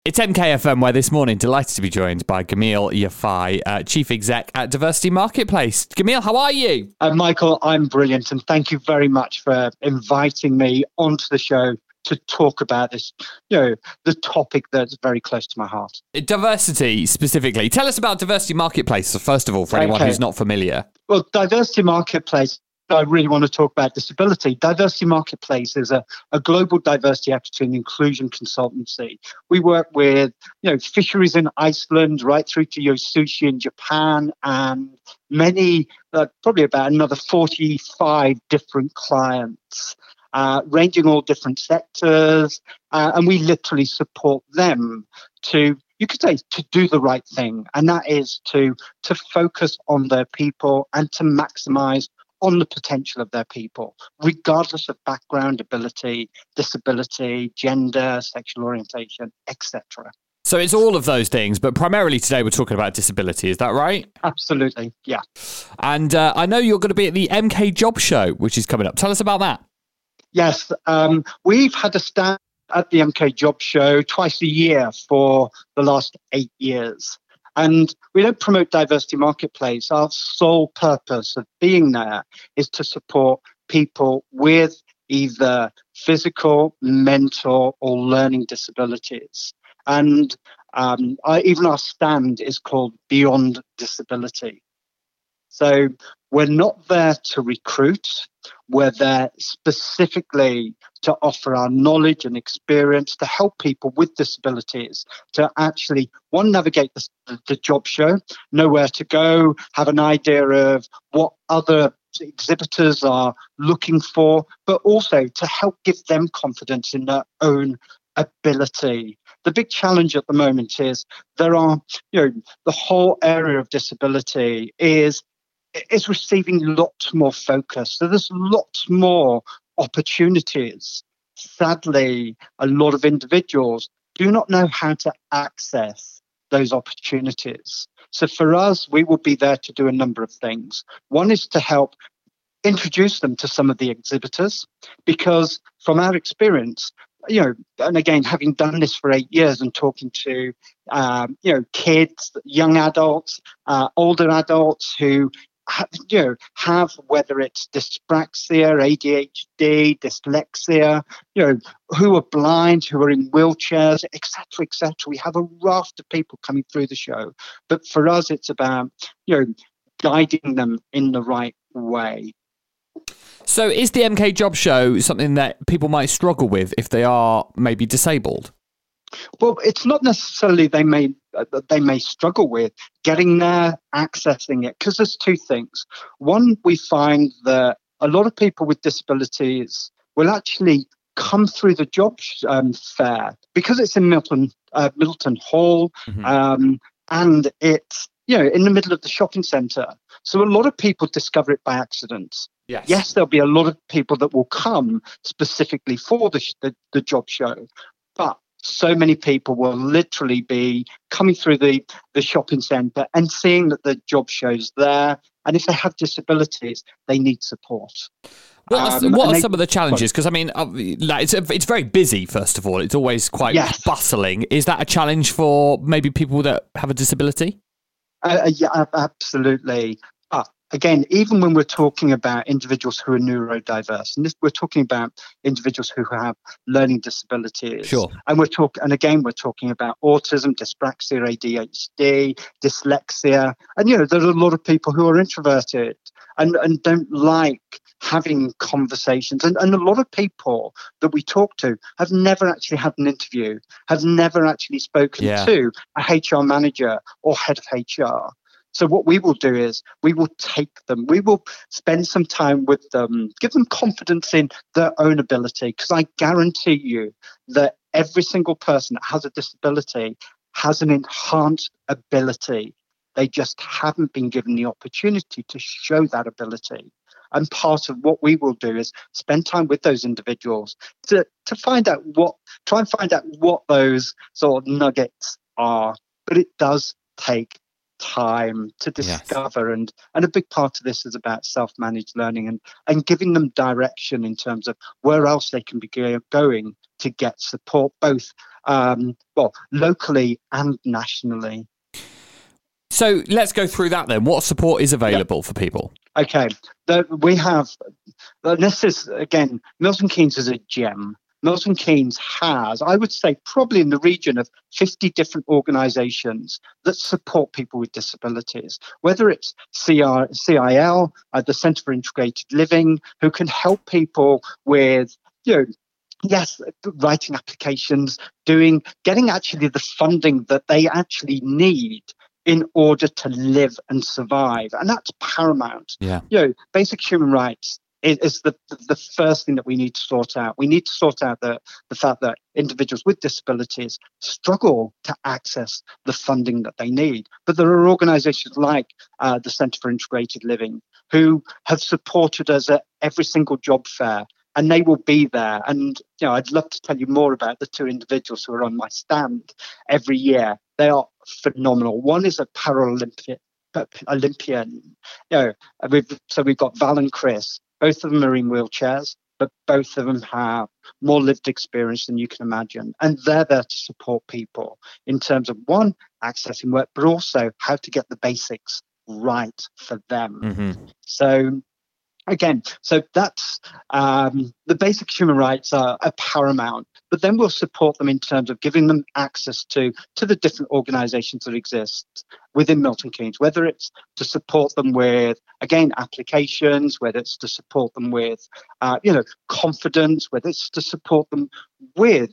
It's MKFM, where this morning, delighted to be joined by Gamil Yafai, Chief Exec at Diversity Marketplace. Gamil, how are you? Michael, I'm brilliant, and thank you very much for inviting me onto the show to talk about this, the topic that's very close to my heart. Diversity, specifically. Tell us about Diversity Marketplace, first of all, for anyone who's not familiar. Well, Diversity Marketplace, I really want to talk about disability. Diversity Marketplace is a global diversity, equity and inclusion consultancy. We work with, fisheries in Iceland, right through to sushi in Japan, and many, probably about another 45 different clients, ranging all different sectors. And we literally support them to, you could say, to do the right thing. And that is to focus on their people and to maximize on the potential of their people, regardless of background, ability, disability, gender, sexual orientation, etc. So it's all of those things, but primarily today we're talking about disability. Is that right? Absolutely, yeah. And I know you're going to be at the MK Job Show, which is coming up. Tell us about that. Yes, we've had a stand at the MK Job Show twice a year for the last 8 years. And we don't promote Diversity Marketplace. Our sole purpose of being there is to support people with either physical, mental, or learning disabilities. And even our stand is called Beyond Disability. So we're not there to recruit. We're there specifically to offer our knowledge and experience to help people with disabilities to actually, one, navigate the job show, know where to go, have an idea of what other exhibitors are looking for, but also to help give them confidence in their own ability. The big challenge at the moment is there are, the whole area of disability is receiving lots more focus. So there's lots more opportunities. Sadly, a lot of individuals do not know how to access those opportunities. So for us, we will be there to do a number of things. One is to help introduce them to some of the exhibitors, because from our experience, and again, having done this for 8 years and talking to, kids, young adults, older adults who have, whether it's dyspraxia, ADHD, dyslexia, who are blind, who are in wheelchairs, etc., etc. We have a raft of people coming through the show. But for us, it's about, guiding them in the right way. So is the MK Job Show something that people might struggle with if they are maybe disabled? Well, it's not necessarily they may struggle with getting there, accessing it, because there's two things. One, we find that a lot of people with disabilities will actually come through the job fair because it's in Middleton Hall, and it's in the middle of the shopping centre. So a lot of people discover it by accident. Yes, there'll be a lot of people that will come specifically for the job show, but so many people will literally be coming through the shopping centre and seeing that the job show's there. And if they have disabilities, they need support. What are some of the challenges? Because, I mean, it's very busy, first of all. It's always quite bustling. Is that a challenge for maybe people that have a disability? Yeah, absolutely. Again, even when we're talking about individuals who are neurodiverse, and we're talking about individuals who have learning disabilities, sure, and we're talking about autism, dyspraxia, ADHD, dyslexia, and there's a lot of people who are introverted and don't like having conversations, and a lot of people that we talk to have never actually had an interview, have never actually spoken to a HR manager or head of HR. So what we will do is we will take them, we will spend some time with them, give them confidence in their own ability, because I guarantee you that every single person that has a disability has an enhanced ability. They just haven't been given the opportunity to show that ability. And part of what we will do is spend time with those individuals to try and find out what those sort of nuggets are. But it does take time to discover, and a big part of this is about self-managed learning and giving them direction in terms of where else they can be going to to get support, both locally and nationally. So let's go through that then. What support is available for people? Okay, we have, this is, again, Milton Keynes is a gem. Milton Keynes has, I would say, probably in the region of 50 different organisations that support people with disabilities, whether it's CIL, the Centre for Integrated Living, who can help people with, writing applications, getting actually the funding that they actually need in order to live and survive. And that's paramount. Yeah. Basic human rights is the first thing that we need to sort out. We need to sort out the fact that individuals with disabilities struggle to access the funding that they need. But there are organisations like the Centre for Integrated Living who have supported us at every single job fair, and they will be there. And I'd love to tell you more about the two individuals who are on my stand every year. They are phenomenal. One is a Paralympian. We've got Val and Chris. Both of them are in wheelchairs, but both of them have more lived experience than you can imagine. And they're there to support people in terms of, one, accessing work, but also how to get the basics right for them. Mm-hmm. So that's the basic human rights are paramount, but then we'll support them in terms of giving them access to the different organisations that exist within Milton Keynes, whether it's to support them with, again, applications, whether it's to support them with, confidence, whether it's to support them with,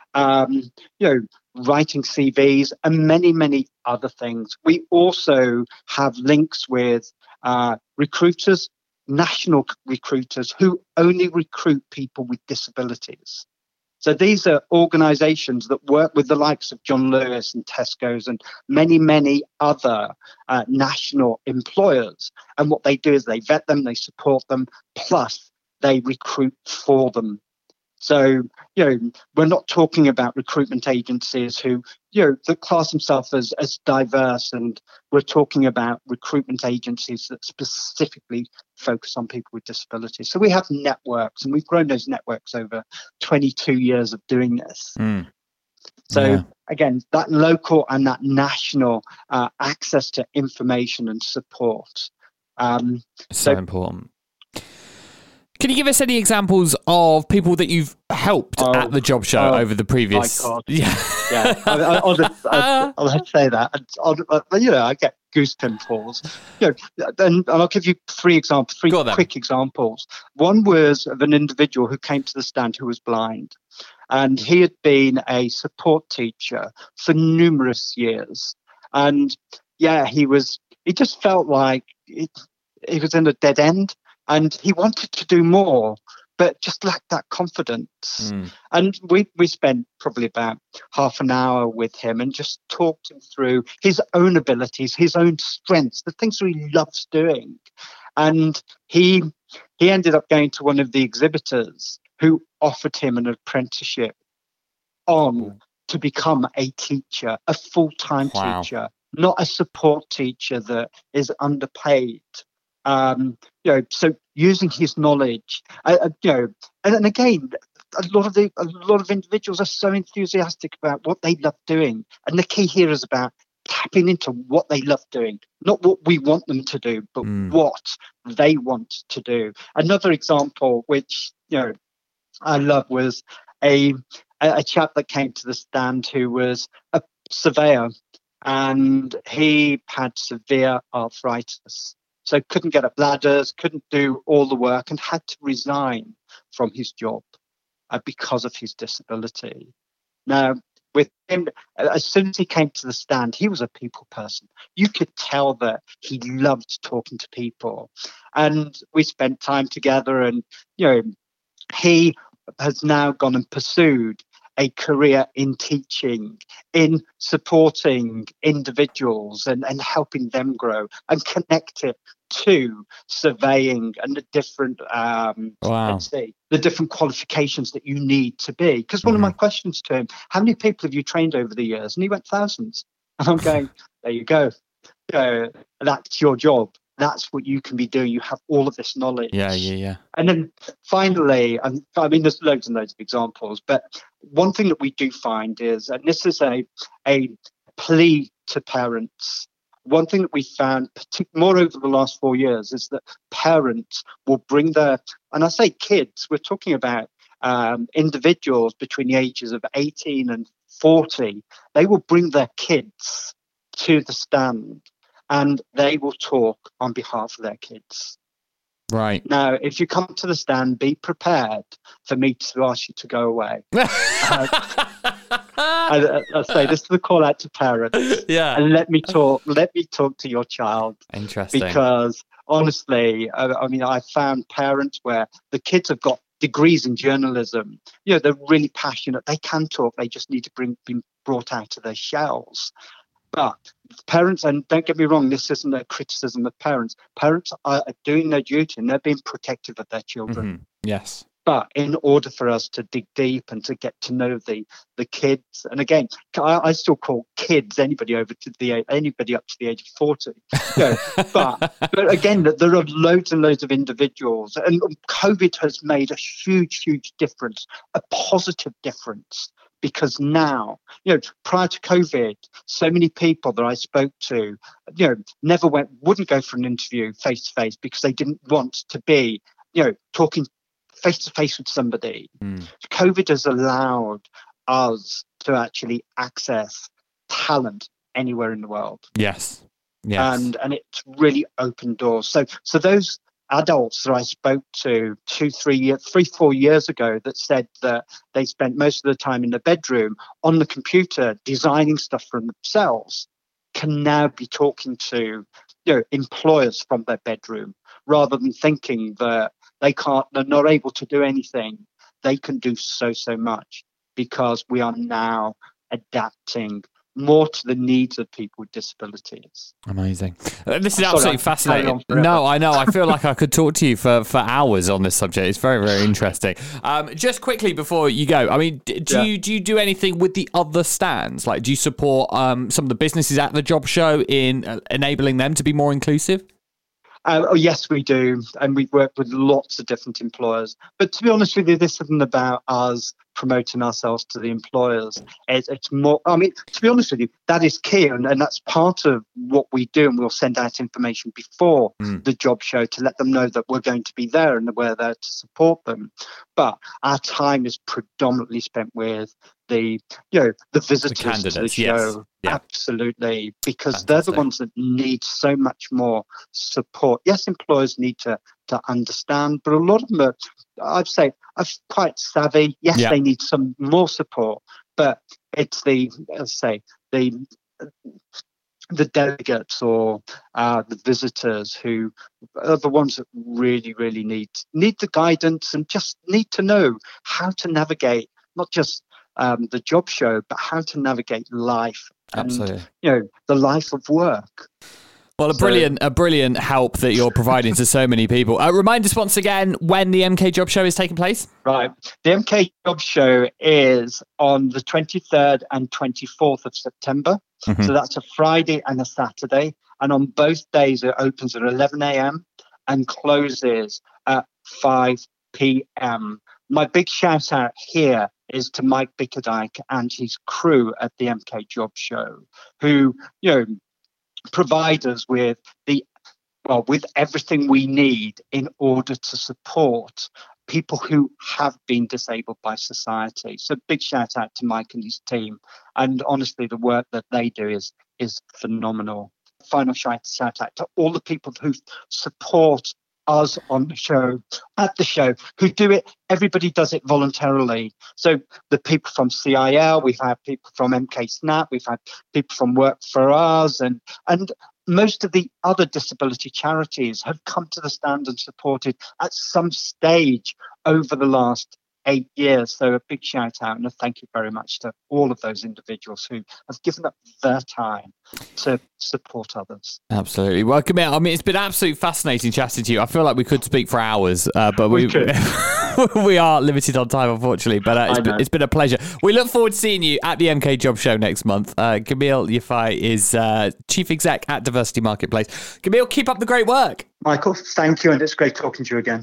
writing CVs and many, many other things. We also have links with recruiters, national recruiters who only recruit people with disabilities. So these are organisations that work with the likes of John Lewis and Tesco's and many, many other national employers. And what they do is they vet them, they support them, plus they recruit for them. So, we're not talking about recruitment agencies who, that class themselves as diverse, and we're talking about recruitment agencies that specifically focus on people with disabilities. So we have networks, and we've grown those networks over 22 years of doing this. So again, that local and that national access to information and support. So important. Can you give us any examples of people that you've helped at the job show over the previous? My God. Yeah. I'll say that. I get goose pimples. And I'll give you three quick examples. One was of an individual who came to the stand who was blind, and he had been a support teacher for numerous years. And he just felt like he was in a dead end. And he wanted to do more, but just lacked that confidence. And we spent probably about half an hour with him and just talked him through his own abilities, his own strengths, the things that he loves doing. And he ended up going to one of the exhibitors who offered him an apprenticeship to become a teacher, a full-time teacher, not a support teacher that is underpaid. So using his knowledge, and again, a lot of individuals are so enthusiastic about what they love doing, and the key here is about tapping into what they love doing, not what we want them to do, but what they want to do. Another example, which I love, was a chap that came to the stand who was a surveyor, and he had severe arthritis. So couldn't get up ladders, couldn't do all the work, and had to resign from his job because of his disability. Now, with him, as soon as he came to the stand, he was a people person. You could tell that he loved talking to people. And we spent time together, and, he has now gone and pursued a career in teaching, in supporting individuals and helping them grow, and connect it to surveying and the different the different qualifications that you need to be. Because one of my questions to him, how many people have you trained over the years? And he went, thousands. And I'm going, there you go. That's your job. that's what you can be doing. You have all of this knowledge. Yeah. And then finally, I mean, there's loads and loads of examples, but one thing that we do find is, and this is a plea to parents, one thing that we found more over the last 4 years is that parents will bring their, and I say kids, we're talking about individuals between the ages of 18 and 40, they will bring their kids to the stand and they will talk on behalf of their kids. Right. Now, if you come to the stand, be prepared for me to ask you to go away. I say this is the call out to parents. Yeah. And let me talk to your child. Interesting. Because honestly, I mean, I found parents where the kids have got degrees in journalism. You know, they're really passionate. They can talk. They just need to be brought out of their shells. But parents, and don't get me wrong, this isn't a criticism of parents. Parents are doing their duty and they're being protective of their children. Mm-hmm. Yes. But in order for us to dig deep and to get to know the kids, and again, I still call kids anybody up to the age of 40. You know, but again, there are loads and loads of individuals, and COVID has made a huge difference, a positive difference. Because now, you know, prior to COVID, so many people that I spoke to, you know, wouldn't go for an interview face to face because they didn't want to be, you know, talking face to face with somebody. COVID has allowed us to actually access talent anywhere in the world. Yes. And it's really opened doors. So those adults that I spoke to 4 years ago that said that they spent most of the time in the bedroom on the computer designing stuff for themselves can now be talking to, you know, employers from their bedroom, rather than thinking that they're not able to do anything. They can do so much because we are now adapting more to the needs of people with disabilities. Amazing. This is absolutely fascinating. No, I know. I feel like I could talk to you for hours on this subject. It's very, very interesting. Just quickly before you go, I mean, do you do anything with the other stands? Like, do you support some of the businesses at the job show in enabling them to be more inclusive? Yes, we do. And we work with lots of different employers. But to be honest with you, this isn't about us promoting ourselves to the employers. It's more, I mean, to be honest with you, that is key. And that's part of what we do. And we'll send out information before the job show to let them know that we're going to be there and we're there to support them. But our time is predominantly spent with the visitors to the show. Yes. Yeah. Absolutely. Because they're the ones that need so much more support. Yes, employers need to understand, but a lot of them are, I'd say, are quite savvy. Yes, they need some more support, but it's the delegates or the visitors who are the ones that really need the guidance and just need to know how to navigate not just the job show, but how to navigate life. Absolutely. And, you know, the life of work. Well, a brilliant help that you're providing to so many people. Remind us once again when the MK Job Show is taking place. Right. The MK Job Show is on the 23rd and 24th of September. Mm-hmm. So that's a Friday and a Saturday. And on both days, it opens at 11 a.m. and closes at 5 p.m. My big shout out here is to Mike Bickerdike and his crew at the MK Job Show, who, you know, provide us with everything we need in order to support people who have been disabled by society. So big shout out to Mike and his team. And honestly, the work that they do is phenomenal. Final shout out to all the people who support us on the show, at the show, who do it. Everybody does it voluntarily. So the people from CIL, we've had people from MK Snap, we've had people from Work for Us, and most of the other disability charities have come to the stand and supported at some stage over the last 8 years. So a big shout out and a thank you very much to all of those individuals who have given up their time to support others. Absolutely. Well, Camille, I mean, it's been absolutely fascinating chatting to you. I feel like we could speak for hours, but we we are limited on time, unfortunately. But it's been a pleasure. We look forward to seeing you at the MK Job Show next month. Camille Yafai is Chief Exec at Diversity Marketplace. Camille, keep up the great work. Michael, thank you, and it's great talking to you again.